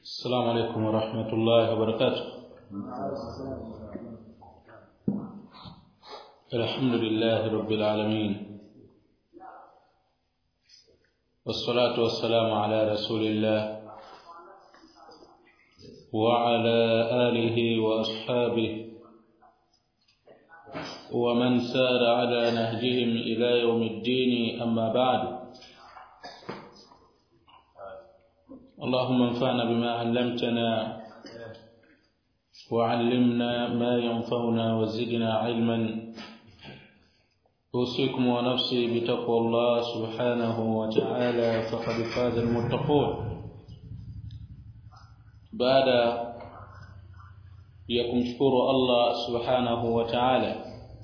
السلام عليكم ورحمة الله وبركاته. الحمد لله رب العالمين، والصلاة والسلام على رسول الله وعلى آله وأصحابه ومن سار على نهجهم إلى يوم الدين، أما بعد. اللهم انفعنا بما علمتنا وعلمنا ما ينفعنا وزدنا علما. أوصيكم ونفسي بتقوى الله سبحانه وتعالى، فقد فاز المتقون. بعد يكمشكر الله سبحانه وتعالى،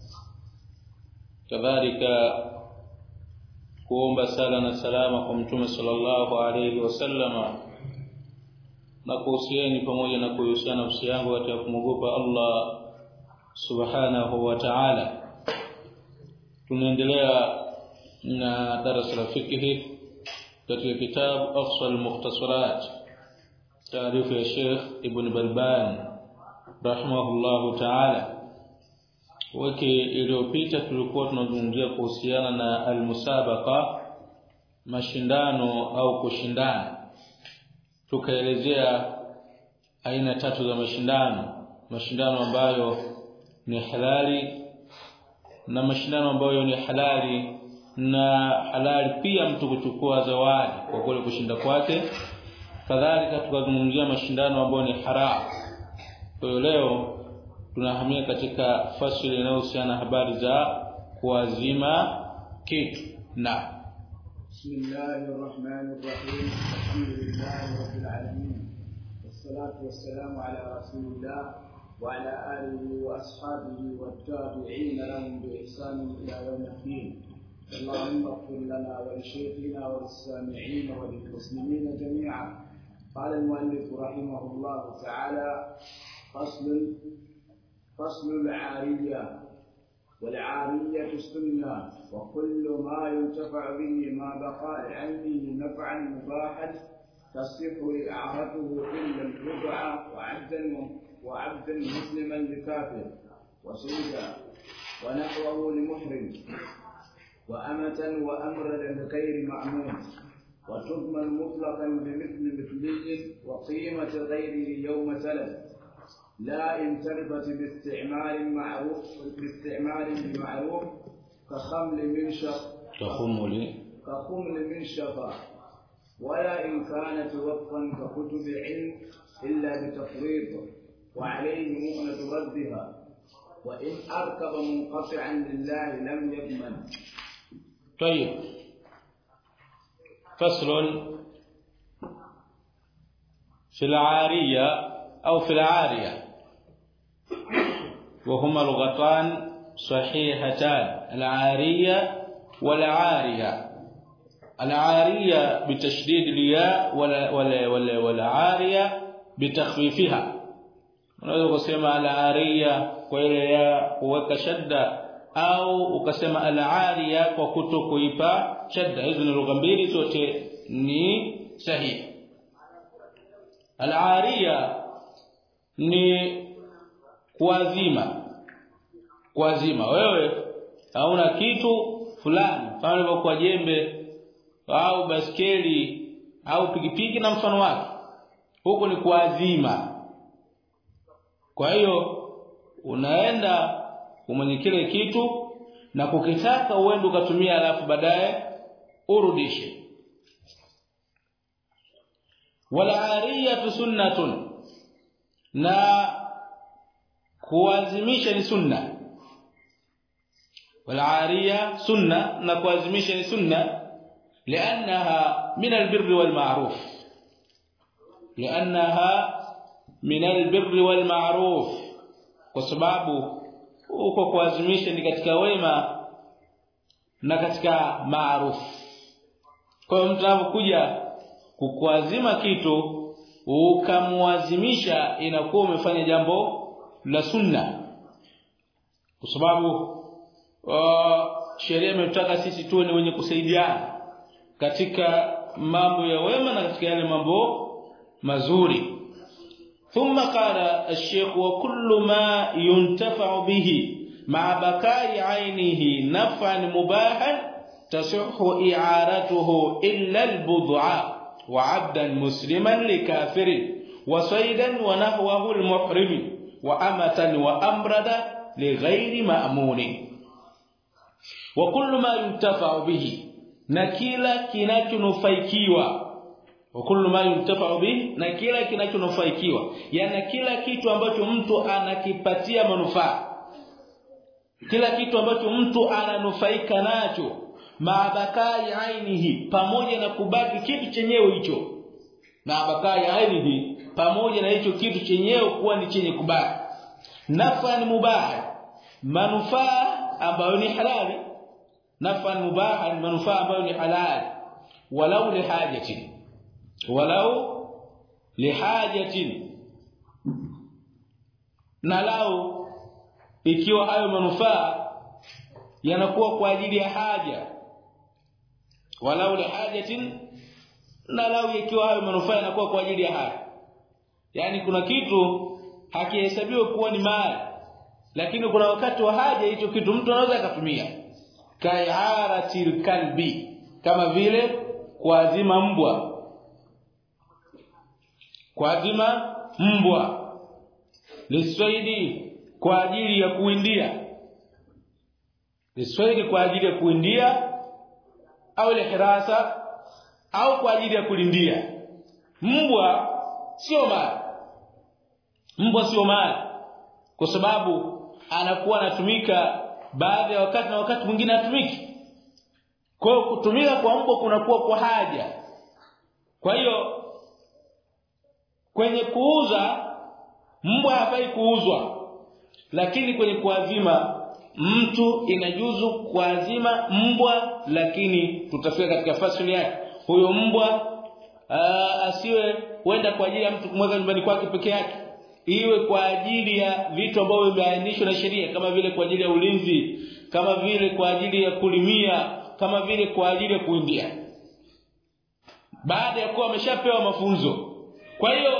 كذلك kuomba sala na salama kwa Mtume sallallahu alayhi wasallam, na kuhusieni pamoja na kuhusiana nafsi yangu katika kumwogopa Allah subhanahu wa ta'ala. Tunaendelea na darasa la fiqh katika kitabu Afsal Mukhtasarat, taarifa ya Sheikh Ibn Balban rahimahullahu ta'ala. Wiki iliyopita tulikuwa tunazungumzia kuhusiana na almusabaqa, mashindano au kushindana. Tukaelezea aina tatu za mashindano ambayo ni halali na mashindano ambayo ni halali na halali pia mtu kuchukua zawadi kwa kule kushinda kwake. Kadhalika tukazungumzia mashindano ambayo ni haramu. Kwa hiyo leo tunahamia katika fasili inayohusiana habari za kuazima kitu. Na Bismillahirrahmanirrahim. Alhamdulillahi rabbil alamin, wassalatu wassalamu ala rasulillah wa ala alihi wa ashabihi wattabi'in lahum bi ihsan ila yawmiddin. Allahumma ighfir lana wa li shaykhina wa lis-sami'in wa lil muslimin jami'an. Qala al-muallif rahimahullah ta'ala: فصل العارية. والعارية السنة، وكل ما ينتفع به ما بقاء عنه نفعا مباحا تصح إعارته إلا الربع وعبدا مسلما لكافر وسيدا ونحوه لمحرم وأمة وأمرا لغير مأمون، وتضمن مطلقا بمثل مثلي وقيمة غيره يوم تلف، لا إن تربت باستعمال معروف كخمل منشفة، ولا إن كانت وقفا ككتب علم إلا بتفريط، وعليه مؤنة ردها، وإن أركب منقطعا لله لم يضمن. طيب، فصل في العارية أو في العارية، وهما لغتان صحيحتان: العارية والعارية. العارية بتشديد الياء والعارية بتخفيفها. unaweza kusema al-ariya kwa ile ya kuweka shadda, au ukasema al-ariya kwa kutokuipa shadda. Hizo ni lugha mbili, zote ni sahihi. Al-ariya ni kuazima. Wewe hauna kitu fulani, kama kwa jembe au baskeli au pikipiki na mfano wake, huko ni kuazima. Kwa hiyo unaenda kumwenye kile kitu na kukitaka uende ukatumia, alafu baadaye urudishe. Wala ariyatu sunnatun, na kuazimisha ni sunna. Wala ariya sunna, na kuazimisha ni sunna, لانها من البر والمعروف. kwa sababu uko kuazimisha ni katika wema na katika maarufu. Kwa hiyo mtu anapokuja kukuazima kitu ukamwazimisha, inakuwa umefanya jambo la sunna, kwa sababu sheria imetaka sisi tuwe ni wenye kusaidiana katika mambo ya wema na katika yale mambo mazuri. ثم قال الشيخ وكل ما ينتفع به مع بقاء عينه نفعا مباحا تصح إعارته إلا البضع وعبدا مسلما لكافر وصيدا ونحوه المحرم وأمة وأمردا لغير مأمون. وكل ما ينتفع به نكيلا kinachonufaikiwa وكل ما ينتفع به na kila kinachonufaikiwa yani kila kitu ambacho mtu anakipatia manufaa kila kitu ambacho mtu ananufaika nacho maabakai ainihi pamoja na kubaki kitu chenyewe hicho maabakai ainihi pamoja na hicho kitu chenyewe kuwa ni chenye kubaki nafan mubah manufaa ambayo ni halali nafan mubah manufaa ambayo ni halali walau lihajatin na lao ikiwa hayo manufaa yanakuwa kwa ajili ya haja walau lihajatin na lao ikiwa hayo manufaa yanakuwa kwa ajili ya haja yani kuna kitu hakihesabiwi kuwa ni mali lakini kuna wakati wa haja hicho kitu mtu anaweza akatumia kaiaratil kalbi kama vile kuazima mbwa liswaidi kwa ajili ya kuindia au lihirasa au kwa ajili ya kulindia mbwa sio mali kwa sababu anakuwa anatumika baadhi ya wakati na wakati mwingine hatumiki kwa hiyo kutumika kwa mbwa kunakuwa kwa haja kwa hiyo kwenye kuuza mbwa hafai kuuzwa lakini kwenye kuazima mtu inajuzu kuazima mbwa lakini tutafika katika fasili yake huyo mbwa asiwe kwenda kwa ajili ya mtu kumweka nyumbani kwake peke yake iwe kwa ajili ya vitu ambavyo vimeainishwa na sheria kama vile kwa ajili ya ulinzi kama vile kwa ajili ya kulimia kama vile kwa ajili ya kuindia baada ya kuwa ameshapewa mafunzo kwa hiyo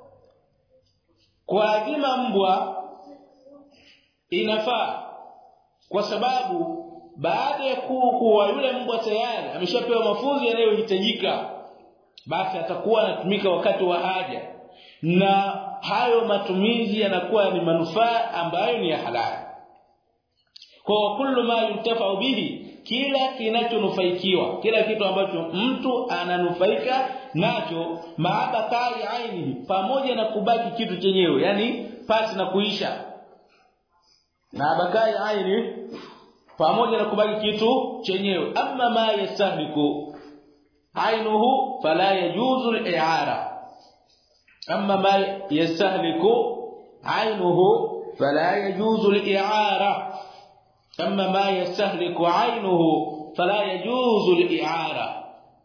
kuazima mbwa inafaa kwa sababu baada ya kuwa yule mbwa tayari ameshapewa mafunzo yanayohitajika basi atakuwa anatumika wakati wa haja na hayo matumizi yanakuwa ni manufaa ambayo ni ya halali kwa kullu ma yuntafa'u bihi kila kinachonufaikiwa kila kitu ambacho mtu ananufaika nacho maaba kali aini pamoja na kubaki kitu chenyewe yani pasi na kuisha maaba kali aini pamoja na kubaki kitu chenyewe amma ma yastahliku ainuhu fala yajuzu al-i'ara amma ma yastahliku ainuhu fala yajuzu al-i'ara أما ما يستهلك عينه فلا يجوز الإعارة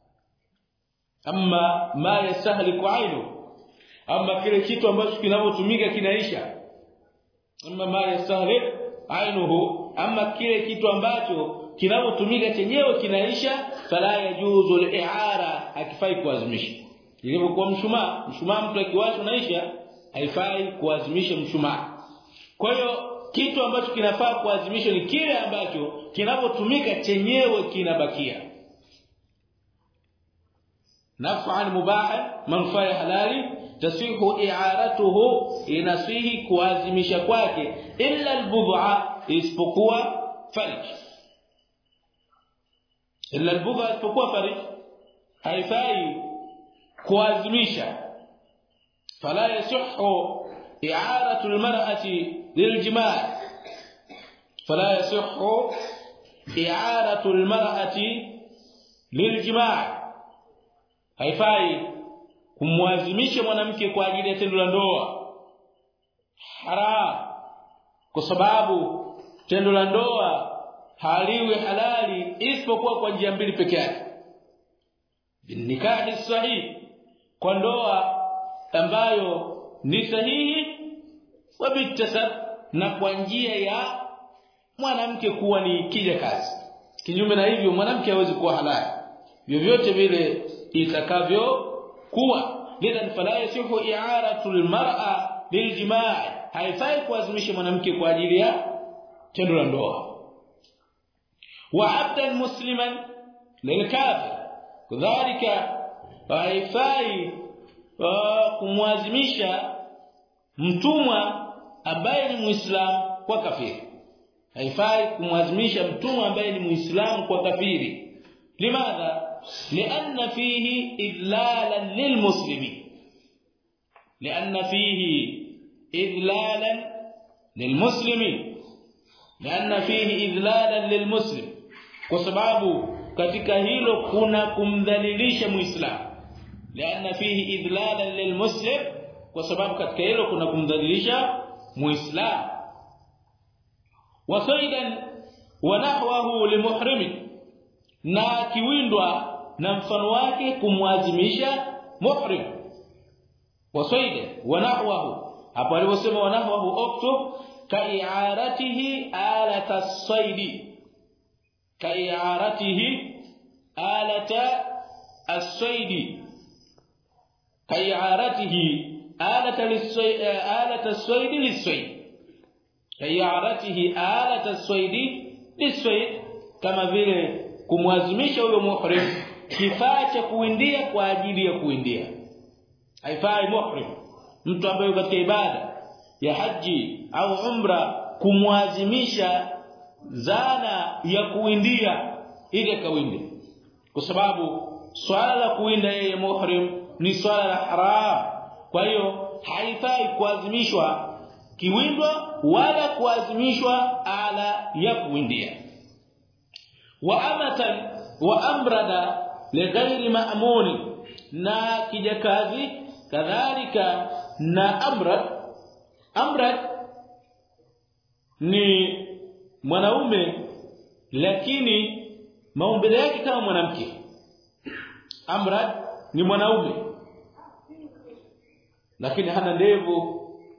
أما ما يستهلك عينه أما kile kitu ambacho kinavyotumika kinaisha أما ما يستهلك عينه أما kile kitu ambacho kinavyotumika chenyewe kinaisha fala yajuzu al-i'ara hakifai kuazimisha ilivyokuwa mshumaa mtu akiwasha unaisha haifai kuazimisha mshumaa kwa hiyo kitu ambacho kinafaa kuadhimishwa ni kile ambacho kinapotumika chenyewe kinabakia naf'an mubahan manfaa halali tasihu i'aratuhu inasihi kuadhimisha kwake illa albud'a isipokuwa farj illa albud'a isipokuwa farj haifai kuadhimisha fala yasihhu i'aratu almar'ati للجماع فلا يصح إعارة المرأة للجماع haifai kumwazimisha mwanamke kwa ajili ya tendo la ndoa haram kwa sababu tendo la ndoa haliwi halali isipokuwa kwa njia mbili pekee yake nikahi sahihi kwa ndoa ambayo ni sahihi wabitasab na kwa njia ya mwanamke kuwa ni kijakazi kinyume na hivyo mwanamke hawezi kuwa halali vyovyote vile itakavyo kuwa lidhan fala yasihu i'aratu almar'a liljimaa haifai kuazimisha mwanamke kwa ajili ya tendo la ndoa wa 'abdan musliman lilkafir kadhalika haifai kumwazimisha mtumwa ambaye ni muislamu kwa kafiri haifai kumwazimisha mtumwa ambaye ni muislamu kwa kafiri limadha lianna fihi idlalan lilmuslimin lianna fihi idlalan lilmuslimin lianna fihi idlalan lilmuslim kwa sababu katika hilo kuna kumdhalilisha muislamu lianna fihi idlalan lilmuslim kwa sababu katika hilo kuna kumdhalilisha muislamu wasaidan wa nahwahu limuhrimi na kiwindwa na mfano wake kumwazimisha muhrim wasaidan wa nahwahu hapo aliposema wa nahwahu uktub kai'aratihi alata as-sayd kai'aratihi alata as-sayd kai'aratihi alata lis-sayd alata as-sayd lis-sayd kai'aratihi alata as-sayd lis-sayd kama vile kumwazimisha huyo muhrim kifaa cha kuwindia kwa ajili ya kuwindia haifai muhrim mtu ambaye katika ibada ya haji au umra kumwazimisha zana ya kuwindia ili kawinde kwa sababu swala la kuwinda yeye muhrim ni swala la haram kwa hiyo haifai kuazimishwa kiwindwa wala kuazimishwa ala ya kuwindia wa amatan wa amrada lighairi ma'mun na kijakazi kadhalika na amrad ni mwanaume lakini maumbile yake kama mwanamke amrad ni mwanaume lakini hana ndevu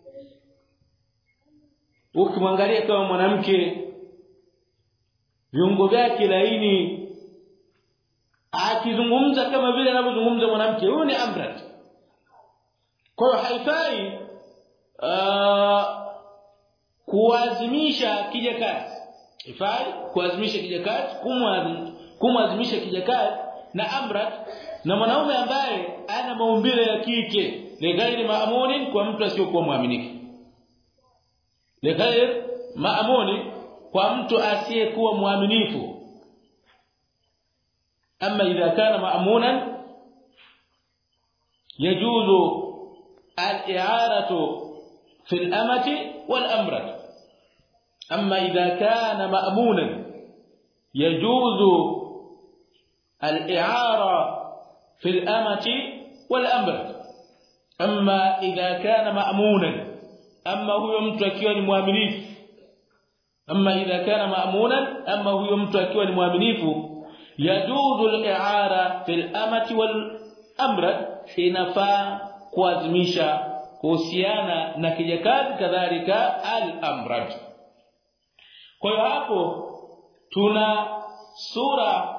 ukimwangalia kama mwanamke viungo vyake laini akizungumza kama vile anavyozungumza mwanamke huyo ni amrad kwa hiyo haifai kuazimisha kijakazi haifai kuazimisha kijakazi kumwazimisha kijakazi na amrad na mwanaume ambaye ana maumbile ya kike lighairi ma'munin kwa mtu asiyokuwa muaminifu lighairi ma'munin kwa mtu asiyekuwa muaminifu ama idha kana ma'munan yajuzu al-i'aratu fi al-amati wal-amrad amma idha kana ma'munan yajuzu al-i'ara fi al-amati wal-amrad amma idha kana ma'munan amma huyo mtu akiwa ni muaminifu amma idha kana ma'munan amma huyo mtu akiwa ni muaminifu yajuzu al-i'ara fi al-amati wal-amrad inafaa kuazimisha kuhusiana na kijakazi kadhalika al-amrad kwa hiyo hapo tuna sura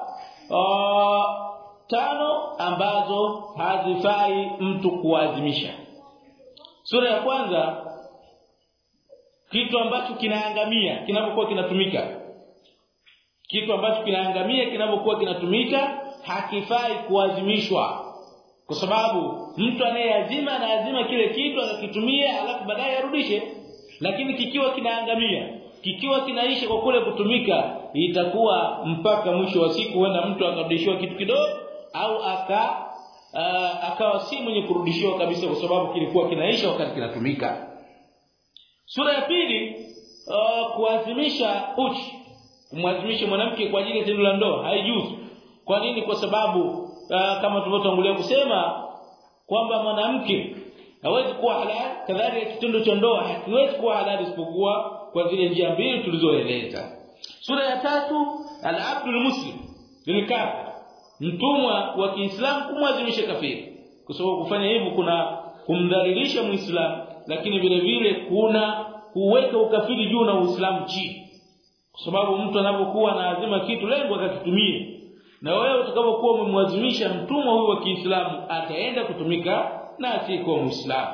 tano ambazo hazifai mtu kuazimisha sura ya kwanza kitu ambacho kinaangamia kinapokuwa kinatumika kitu ambacho kinaangamia kinapokuwa kinatumika hakifai kuazimishwa kwa sababu mtu anayeazima na azima kile kitu akakitumia alafu baadaye arudishe lakini kikiwa kinaangamia kikiwa kinaisha kwa kule kutumika itakuwa mpaka mwisho wa siku huenda mtu akarudishiwa kitu kidogo au akawa si mwenye kurudishiwa kabisa kwa sababu kilikuwa kinaisha wakati kinatumika sura ya pili kuazimisha uchi kumwazimisha mwanamke kwa ajili ya tendo la ndoa haijuzu kwa nini kwa sababu kama tulivyotangulia kusema kwamba mwanamke hawezi kuwa halali kadhalika kitendo cha ndoa hakiwezi kuwa halali isipokuwa kwa zile njia mbili tulizoeleza sura ya tatu al-abdul muslim lilkafir mtumwa wa Kiislamu kumwazimisha kafiri kwa sababu kufanya hivyo kuna kumdhalilisha muislamu lakini vile vile kuna kuweka ukafiri juu na uislamu chini kwa sababu mtu anapokuwa anaazima kitu lengo akakitumie na wewe utakapokuwa umemwazimisha mtumwa huyu wa Kiislamu ataenda kutumika na asiyekuwa Muislamu.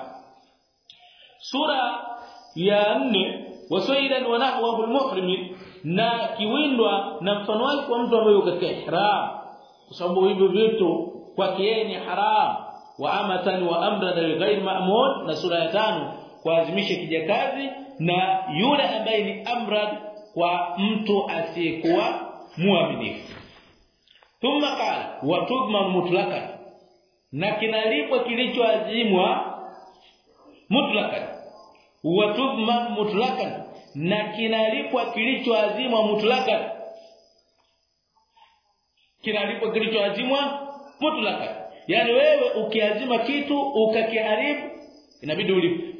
Sura ya 4 wasaidan wa nahwahu almuhrim, na kiwindwa na mfano wake kwa mtu ambaye yuko katika ihram, kwa sababu hivyo vitu kwake yeye ni haram. Wa amatan wa amrad ghair ma'mun, na sura ya 5 kuazimisha kijakazi na yule ambaye ni amrad kwa mtu asiyekuwa muaminifu. Thumma qala wa tudman mutlaqan, na kinalipwa kilichoazimwa mutlaqan. Wa tudman mutlaqan, na kinalipwa kilichoazimwa mutlaqan. Kinalipwa kilichoazimwa mutlaqan, yani wewe ukiazima kitu ukakiharibu inabidi ulipe.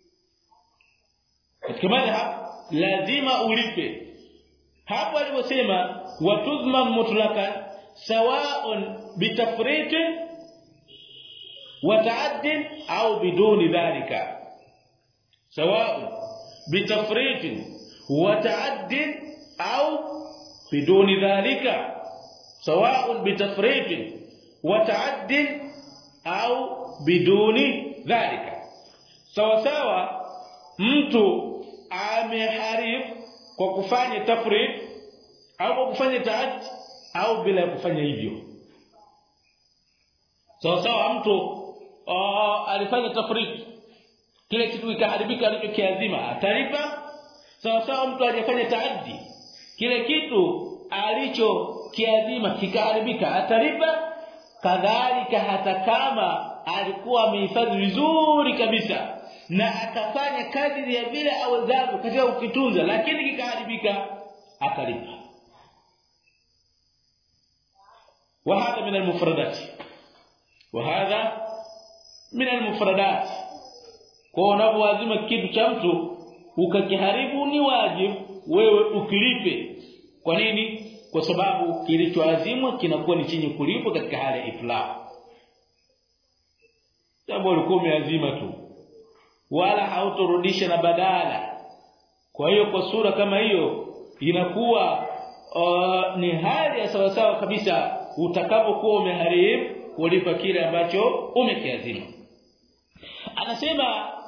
Katika madhhab lazima ulipe. Hapo aliposema wa tudman mutlaqan sawa'un bitafrit wa ta'add au biduni dhalika, sawa'un bitafrit wa ta'add au biduni dhalika, sawa'un bitafrit wa ta'add au biduni dhalika. Sawa sawa mtu ameharibu kwa kufanya tafrit au kwa kufanya ta'add au bila kufanya hivyo. Sawa mtu alifanya tafrit, kile kitu kikaharibika alichokiazima, atalipa. Sawa mtu alifanya ta'addi, kile kitu alichokiazima kikaharibika, atalipa. Kadhalika hata kama alikuwa amehifadhi vizuri kabisa na akafanya kadiri ya vile awezavyo katika ukitunza, lakini kikaharibika, atalipa. وهذا من المفردات kwa unapoazima kitu cha mtu ukakiharibu ni wajibu wewe ukilipe. Kwa nini? Kwa sababu kilichoazimwa kinakuwa ni chenye kulipwa katika hali ya itlaq. Jambo ulikuwa umeazima tu wala hautorudisha na badala. Kwa hiyo kwa sura kama hiyo inakuwa ni hali ya sawa sawa kabisa utakapokuwa umeharibu kulipa kile ambacho umekiazima. Anasema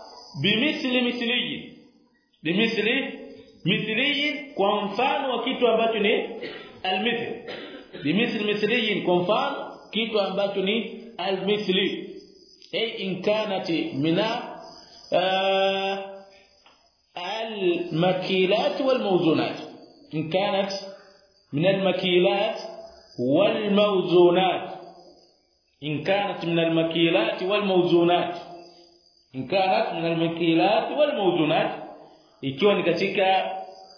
bimithli kwa mfano wa kitu ambacho ni almithl. Bimithli kwa mfano kitu ambacho ni almithli, in kanat mina المكيلات والموزونات، إن كانت من المكيلات والموزونات، إن كانت من المكيلات والموزونات، إن كانت من المكيلات والموزونات، ikiwa ni katika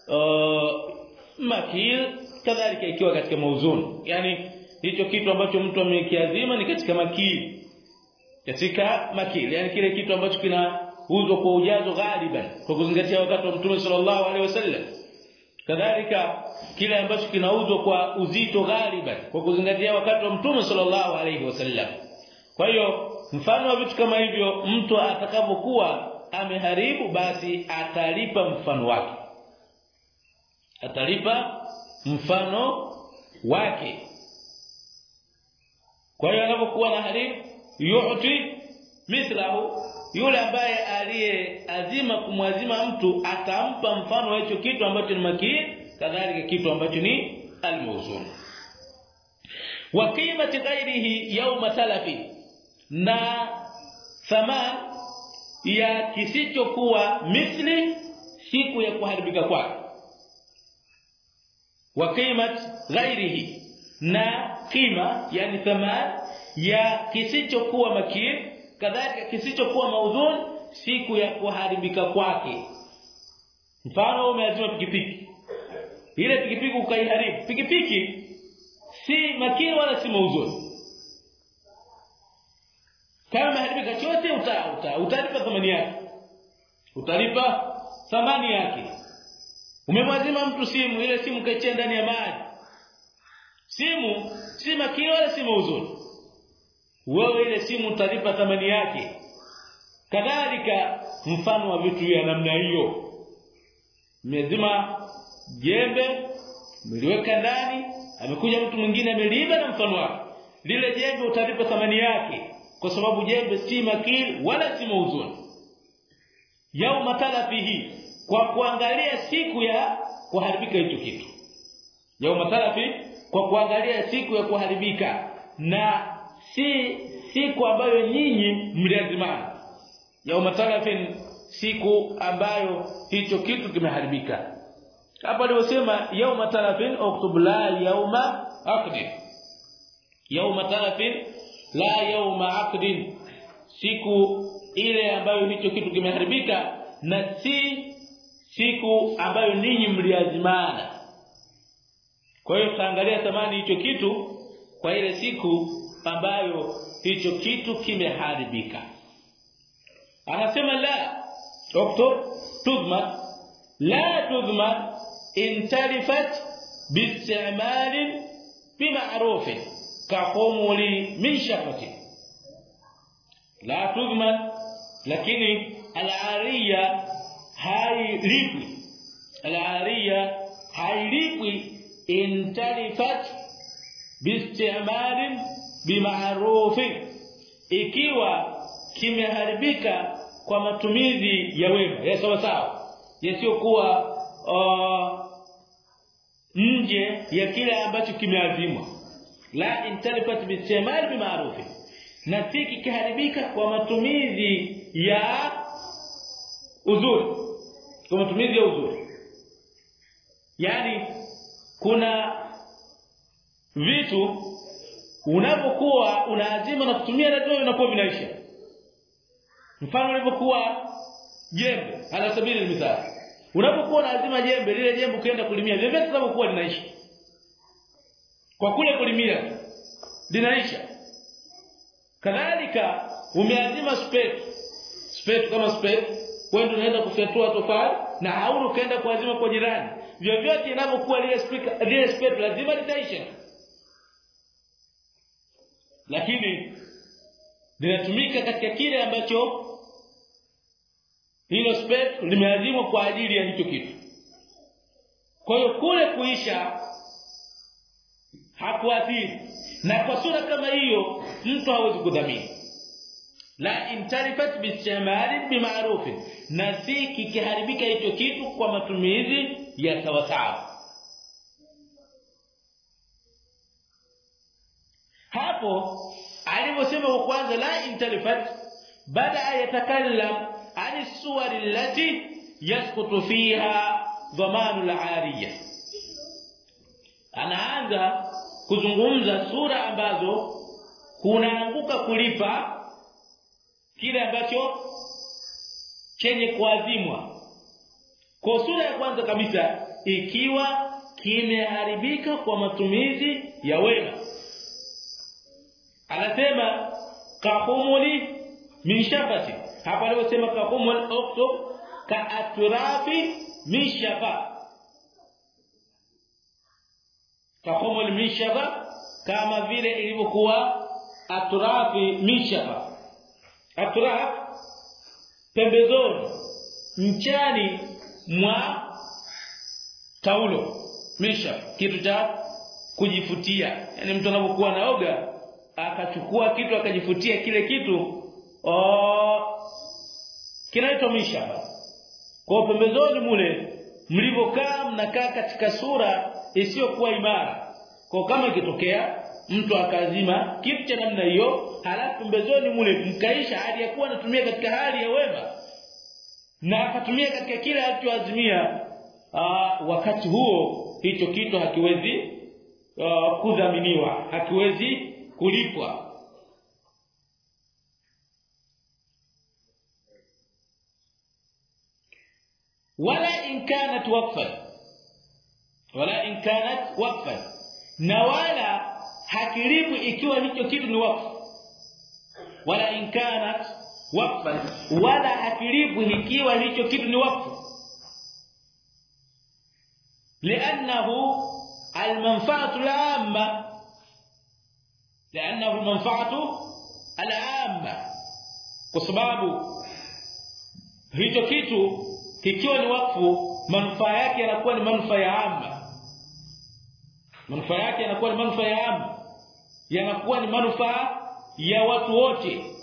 makil, kadhalika ikiwa katika mauzun, yani hicho kitu ambacho mtu amekiazima ni katika makil, yani kile kitu ambacho kinauzwa kwa ujazo ghaliban kwa kuzingatia wakati wa Mtume sallallahu alaihi wasallam, kadhalika kile ambacho kinauzwa kwa uzito ghaliban kwa kuzingatia wakati wa Mtume sallallahu alaihi wasallam. Kwa hiyo mfano wa vitu kama hivyo mtu atakapokuwa ameharibu, basi atalipa mfano wake, atalipa mfano wake. Kwa hiyo anapokuwa na haribu yu'ti mithlahu, yule ambaye aliyeazima kumwazima mtu atampa mfano wa hicho kitu ambacho ni makil, kadhalika kitu ambacho ni almawzun. Wa qimati ghairihi yawma talafi, na thaman ya kisichokuwa mithli siku ya kuharibika kwake. Wa qimati ghairihi, na qima yani thaman ya kisichokuwa makil, kadhalika kisichokuwa maudhun siku ya kuharibika kwake. Mfano umeazima pikipiki, ile pikipiki ukaiharibu, pikipiki si makil wala si maudhun, kama haribika chote utalipa thamani yake, utalipa thamani yake. Umemwazima mtu simu, ile simu kaichia ndani ya maji, simu si makil wala si maudhun, wewe ile simu utalipa thamani yake. Kadhalika mfano wa vitu vya namna hiyo, mmezima jembe, mliweka ndani, amekuja mtu mwingine ameliiba na mfano wake, lile jembe utalipa thamani yake. kwa sababu jembe si makil wala si mauzun. Yauma talafihi, kwa kuangalia siku ya kuharibika hicho kitu. Yauma talafi, kwa kuangalia siku ya kuharibika, na si siku ambayo nyinyi mliazimana. Yauma talafin, siku ambayo hicho kitu kimeharibika. Hapa aliposema yauma talafin uktub la yauma aqdin. Yauma talafin la yauma aqdin, siku ile ambayo hicho kitu kimeharibika, na si siku ambayo ninyi mliazimana. Kwa hiyo taangalia thamani hicho kitu kwa ile siku ambayo hicho kitu kimeharibika. Anasema la uktub tudman la tudman in talifat biistimal bima'ruf kahumuli min shafati. La tudman, lakini al-ariya hailipwi. Al-ariya hailipwi in talifat biistimal bima'ruf, ikiwa kimeharibika kwa matumizi ya wema ya sawa sawa, yasiyokuwa nje ya kile ambacho kimeazimwa. La intalifat biistimal bima'ruf, na si kiharibika kwa matumizi ya uzuri, kwa matumizi ya uzuri. Yani kuna vitu unapokuwa unaazima na kutumia ndio inakuwa vinaisha. Mfano unapokuwa jembe ala sabili almithal, unapokuwa unaazima jembe, lile jembe ukienda kulimia vile vile linapokuwa linaisha. Kwa kule kulimia linaisha. Kadhalika umeazima spade kama spade, kwenda unaenda kufyatua tofali na hauru kaenda kuazima kwa jirani, vyovyote inapokuwa lile spade lazima litaisha. Lakini linatumika katika kile ambacho hilo spade limeazimwa kwa ajili ya hicho kitu. Kwa hiyo kule kuisha hakuathiri, na kwa sura kama hiyo mtu hawezi kudhamini. La intarifat biistimal bima'ruf, na si kikiharibika hicho kitu kwa matumizi ya sawa sawa. Hapo aliposema kwa kwanza la intarifat, bada yatakallam ani suwar allati yasqutu fiha dhamanu al-ariya. Anaanza kuzungumza sura ambazo kunaanguka kulipa kile ambacho chenye kuazimwa. Kwa sura ya kwanza kabisa, ikiwa kimeharibika kwa matumizi ya wema, anasema kahumuli min shafati. Hapa aliposema kahumul uktub ka atrafi min shafa, kahumul min shafa, kama vile ilivyokuwa atrafi min shafa. Atraf, pembezoni mchani mwa taulo. Misha, kitu cha kujifutia. Yani mtu anapokuwa naoga akachukua kitu akajifutia kile kitu, kinaitwa misha. Kwa pembezoni mule mlivokaa, mnakaa katika sura isiyokuwa imara. Kwa kama ikitokea mtu akazima kitu cha namna hiyo, halafu pembezoni mule mkaisha hali ya kuwa anatumia katika hali ya wema, na akatumia katika kile alichoazimia, wakati huo hicho kitu hakiwezi kudhaminiwa, hakiwezi kulipwa. Wala in kanat waqfan, na wala hakilipu ikiwa hicho kitu ni wakfu. Wala in kanat waqfan, wala hakilipu ikiwa hicho kitu ni wakfu. لانه المنفعه العامه, kwa sababu hicho kitu kikiwa ni wakfu, manufaa yake yanakuwa ni manufaa ya amma. Manufaa yake yanakuwa ni manufaa ya amma, yanakuwa ni manufaa ya watu wote.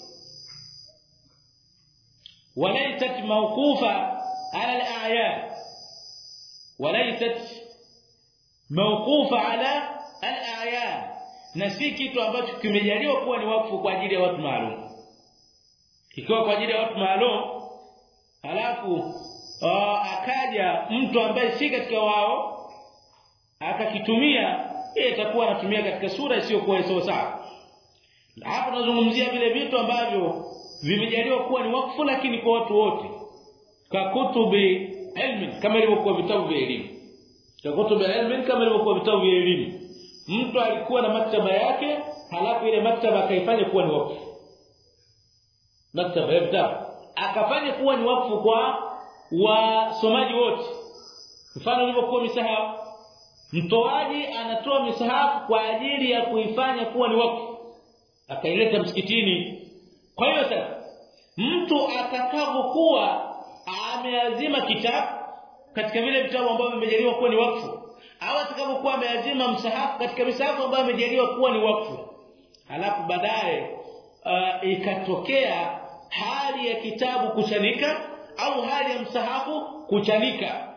walaysat mawqufa ala al-a'yan walaysat mawqufa ala al-a'yan na si kitu ambacho kimejaliwa kuwa ni wakfu kwa ajili ya watu maalum. Ikiwa kwa ajili ya watu maalum halafu akaja mtu ambaye si katika wao akakitumia, yeye atakuwa anatumia katika sura isiyokuwa sawa. Hapa tunazungumzia vile vitu ambavyo vimejaliwa kuwa ni wakfu lakini kwa watu wote, ka kutubi ilmi kama ilivyokuwa vitabu vya elimu, ka kutubi ilmi kama ilivyokuwa vitabu vya elimu. Mtu alikuwa na maktaba yake, halafu ile maktaba akaifanya kuwa ni wakfu, maktaba ya vitabu akafanya kuwa ni wakfu kwa wasomaji wote. Mfano ilivyokuwa misahafu, mtoaji anatoa misahafu kwa ajili ya kuifanya kuwa ni wakfu, akaileta msikitini. Kwa hiyo sasa mtu atakapokuwa ameazima kitabu katika vile vitabu ambavyo vimejaliwa kuwa ni wakfu, au atakapokuwa ameazima msahafu katika misahafu ambayo imejaliwa kuwa ni wakfu, halafu baadaye ikatokea hali ya kitabu kuchanika au hali ya msahafu kuchanika,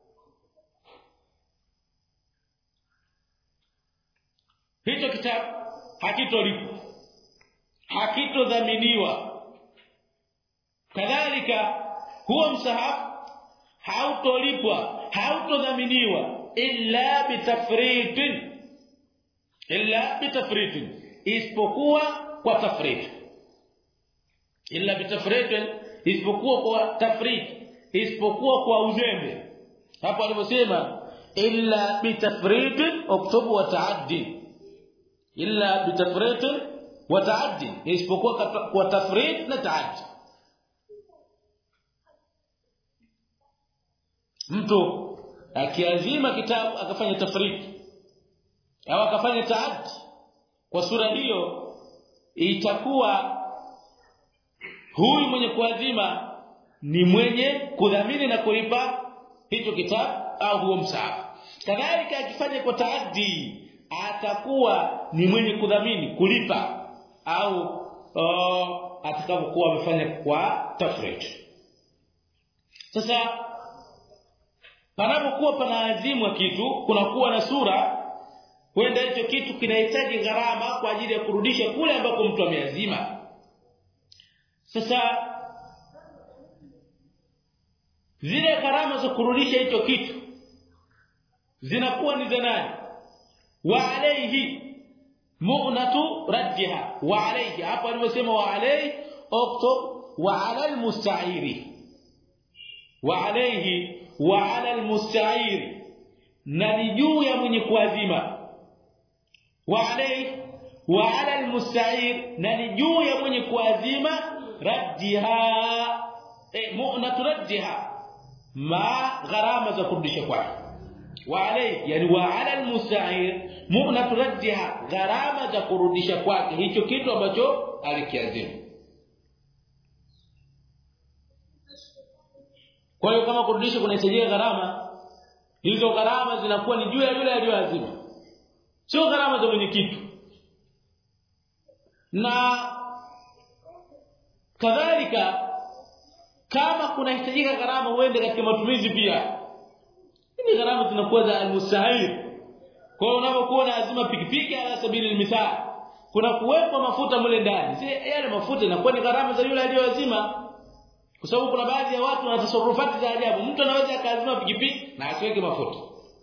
hicho kitabu hakitolipwa, hakitodhaminiwa. Kadhalika huo msahafu hautolipwa, hautodhaminiwa illa bitafritin, isipokuwa kwa tafrit, illa bitafritin, isipokuwa kwa tafrit, isipokuwa kwa uzembe. Hapo aliposema illa bitafritin uktubu wa ta'addi, illa bitafritin wa ta'addi, isipokuwa kwa tafrit na ta'addi. Mtu akiazima kitabu akafanya tafrit au akafanya ta'addi, kwa sura hiyo itakuwa huyu mwenye kuazima ni mwenye kudhamini na kulipa hicho kitabu au huo msahafu. Kadhalika akifanya kwa ta'addi atakuwa ni mwenye kudhamini kulipa au atakapokuwa amefanya kwa tafrit. Sasa panapokuwa panaazimwa kitu, kunakuwa na sura, huenda hicho kitu kinahitaji gharama kwa ajili ya kurudisha kule ambako mtu ameazima. Sasa zile gharama za kurudisha hicho kitu zinakuwa ni za nani? Wa alayhi mu'natu raddiha, wa alayhi, hapo aliposema wa alayhi uktub wa ala almusta'iri, wa alayhi wa ala almusta'iri, na ni juu ya mwenye kuazima. Wa alayhi wa ala almusta'ir, na ni juu ya mwenye kuazima raddiha, mu'natu raddiha, ma gharama za kurudisha kwake. Wa alayhi yani wa ala almusta'ir mu'natu raddiha, gharama za kurudisha kwake hicho kitu ambacho alikiazima. Kwa hiyo kama kurudisha kunahitajia gharama, hizo gharama zinakuwa ni juu ya yule aliyoazima, sio gharama za mwenye kitu. Na kadhalika kama kunahitajika gharama uende katika matumizi pia, hizi gharama zinakuwa za almustahil. Kwa hiyo unapokuwa lazima pikipiki ala sabili almithal, kuna kuwekwa mafuta mle ndani, si yale mafuta inakuwa ni gharama za yule aliyoazima. Kwa sababu kuna baadhi ya watu wana tasarrufati za ajabu, mtu anaweza akaazima pikipiki na asiweke mafuta,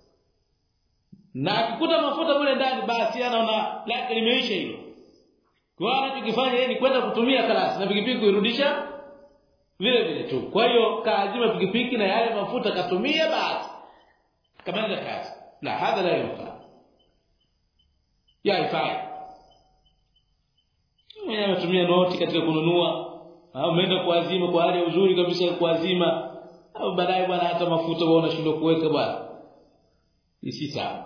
na akikuta mafuta mle ndani basi anaona lake limeisha hilo. Kwa hiyo anachokifanya yeye ni kwenda kutumia kalasi na pikipiki kuirudisha vile vile tu. Kwa hiyo kaazima pikipiki na yale mafuta katumia basi kamaliza kazi. La, hadha la yafaa. Haifai. Mwenye anatumia noti katika kununua, au umeenda kuazima kwa hali ya uzuri kabisa ya kuazima, au baadaye bwana hata mafuta wao unashindwa kuweka bwana, si sawa.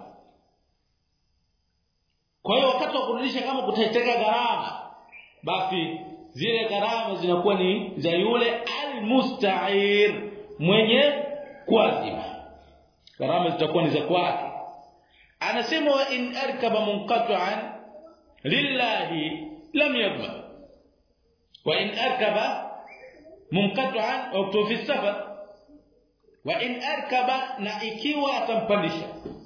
Kwa hiyo wakati wa kurudisha kama kutaiteka gharama, basi zile gharama zinakuwa ni za yule almusta'ir, mwenye kuazima, gharama zitakuwa ni za kwake. Anasema wa in arkaba munqati'an lillahi lam yadman, wa in arkaba munqat'an au fi safar wa in arkaba na ikiwa atampandisha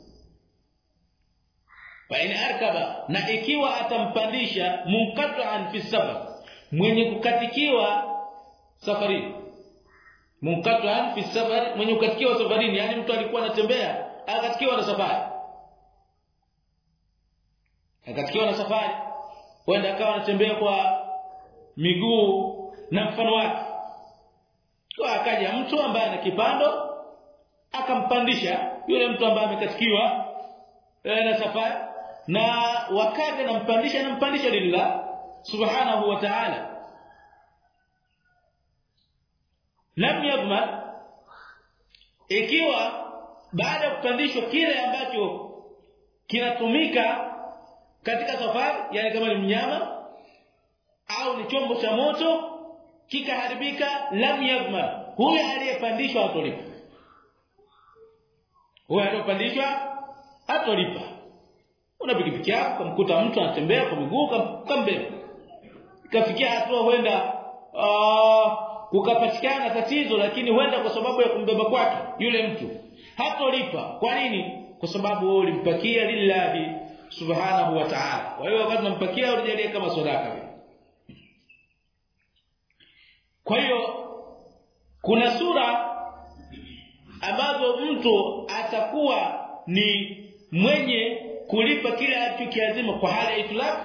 wa in arkaba na ikiwa atampandisha munqat'an fi safar mwenye kukatikiwa safari munqat'an fi safar mwenye kukatikiwa safarini yani mtu alikuwa anatembea akatikiwa na safari akatikiwa na safari kwenda akawa anatembea kwa miguu na mfano wake kwa akaja mtu ambaye ana kipando akampandisha yule mtu ambaye amekatikiwa na safari na wakati anampandisha lillah subhanahu wa ta'ala lam yadman ikiwa baada ya kupandishwa kile ambacho kinatumika katika safari yani kama ni mnyama au ni chombo cha moto kikaharibika lam yadman huyo aliyepandishwa atolipa huyo aliyepandishwa atolipa una pikipiki yako kumkuta mtu anatembea kwa miguu kambele ikafikia hatua huenda kukapatikana tatizo lakini huenda kwa sababu ya kumbeba kwake yule mtu hatolipa kwa nini kwa sababu ulimpakia lillahi subhanahu wa ta'ala kwa hiyo wakati unampakia ulijalia kama sadaka kwa hiyo kuna sura ambazo mtu atakuwa ni mwenye kulipa kile alichokiazima kwa hali ya itlaq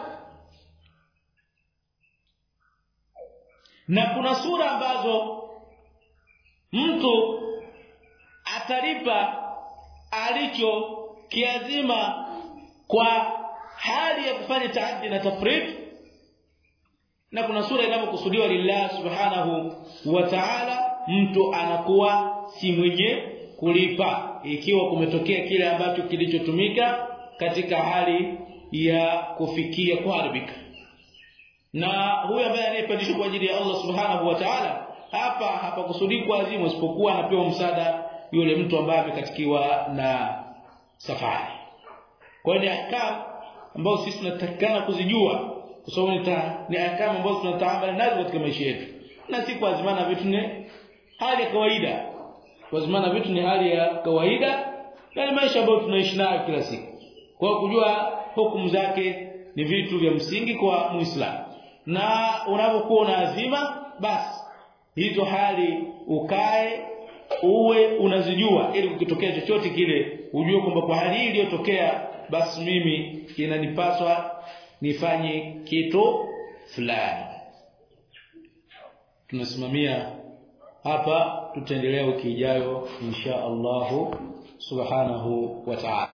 na kuna sura ambazo mtu atalipa alichokiazima kwa hali ya kufanya taaddi na tafrid na kuna sura inayokusudiwa lillah subhanahu wa ta'ala mtu anakuwa si mwenye kulipa ikiwa kumetokea kile ambacho kilichotumika katika hali ya kufikia kuharibika na huyo ambaye anayepandishwa kwa ajili ya Allah subhanahu wa ta'ala hapa kusudi kwa azimu isipokuwa anapewa msaada yule mtu ambaye amekatikiwa na safari kwa hiyo ni ahkam ambazo sisi tunatakikana kuzijua kwa sababu ni ahkam ambazo tunataamala nazo katika maisha yetu na si kuazimana vitu ni hali ya kawaida kuazimana vitu ni hali ya kawaida na maisha ambayo tunaishi nayo kila siku kwa kujua hukumu zake ni vitu vya msingi kwa Muislamu na unapokuwa unaazima basi hizo hali ukae uwe unazijua ili ukitokea chochote kile ujue kwamba kwa hali hii iliyotokea basi mimi inanipaswa nifanye kitu fulani tunasimamia hapa tutaendelea wiki ijayo insha Allah subhanahu wa ta'ala